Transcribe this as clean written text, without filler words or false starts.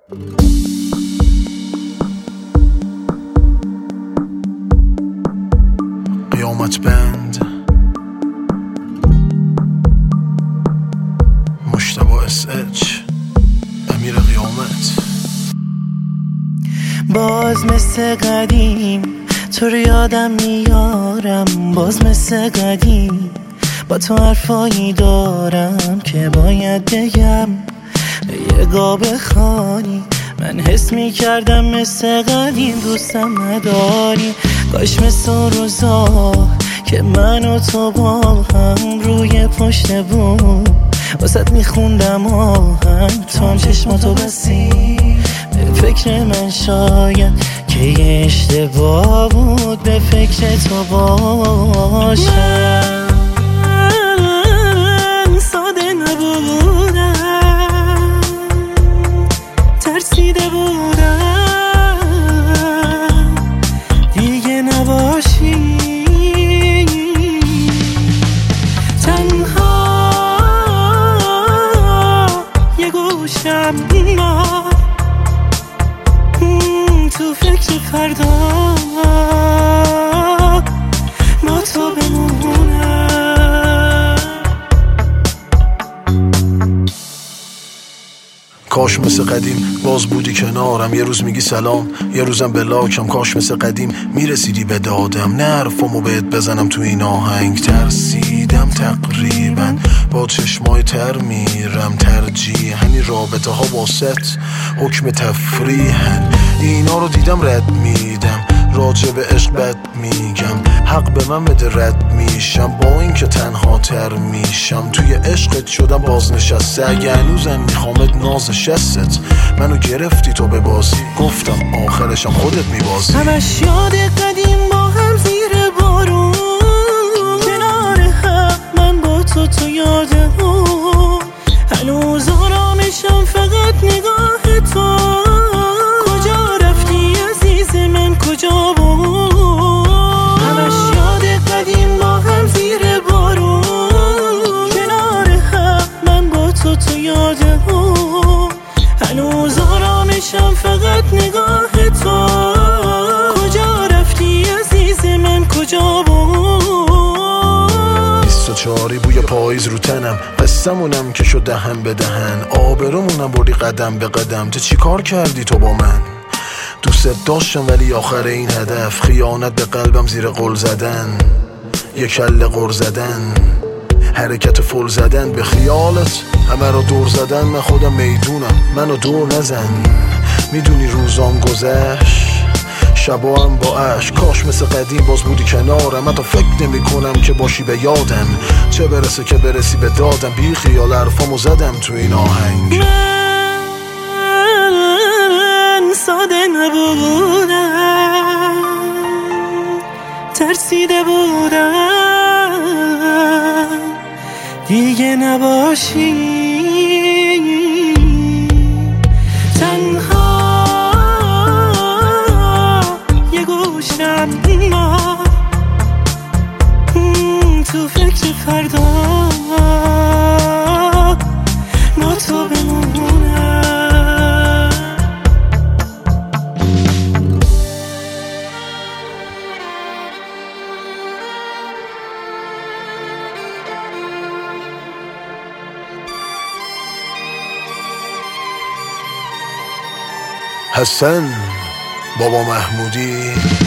قیامت بند مجتبی SH امیر قیامت. باز مثل قدیم تو رو یادم میارم، باز مثل قدیم با تو حرفایی دارم که باید بگم. یه گاه بخوانی من حس میکردم مثل قدیم دوستم نداری. کاش مثل روزا که من و تو با هم روی پشت بوم واسه میخوندم آهنگ، تو هم چشماتو بسی به فکر من شاید که یه اشتباه بود به فکر تو باشم. ساده نبودم، ترسیده بودم دیگه نباشی. تنها یه گوشم تو فکر فردا با تو بمونم. کاش مثل قدیم باز بودی کنارم، یه روز میگی سلام یه روزم بلاکم. کاش مثل قدیم میرسیدی به دادم، نه حرفامو بهت بزنم تو این آهنگ. ترسیدم تقریبا با چشمای تر میرم، ترجیح همین رابطه ها واسط حکم تفریحن. اینا رو دیدم رد میدم، راجع به عشق بد میگم. حق به من بده رد میشم با این که تنها تر میشم. توی عشقت شدم بازنشسته، اگه هنوزم میخوامت ناز شستت منو گرفتی تو به بازی، گفتم آخرشم خودت میبازی. همش یاد قدیم با هم زیر بارون کنار هم، من با تو یادم هنوز آرامشم فقط نگاه تو. کجا رفتی عزیز من کجا بود؟ همش یاد قدیم با هم زیر بارون کنار هم، من با تو یادم هنوز آرامشم فقط نگاه تو. کجا رفتی عزیز من کجا بود؟ 24 بوی پاییز رو تنم، قصه‌مونم که شد دهن به دهن. آبرومونم بردی قدم به قدم، چه چی کار کردی تو با من؟ دوست داشتم ولی آخر این هدف خیانت به قلبم زیر قل زدن، یک کله قر زدن، حرکت فل زدن به خیالت، همه رو دور زدن. من خودم میدونم منو دور نزن، میدونی روزام گذشت شبا هم با عشق. کاش مثل قدیم باز بودی کنارم، حتی فکر نمی کنم که باشی به یادم. چه برسه که برسی به دادم، بی خیال حرفامو زدم تو این آهنگ. من ساده نبودم، ترسیده بودم دیگه نباشی. تنها یه گوشم تو فکر فردا با تو بمونم. حسن بابا محمودی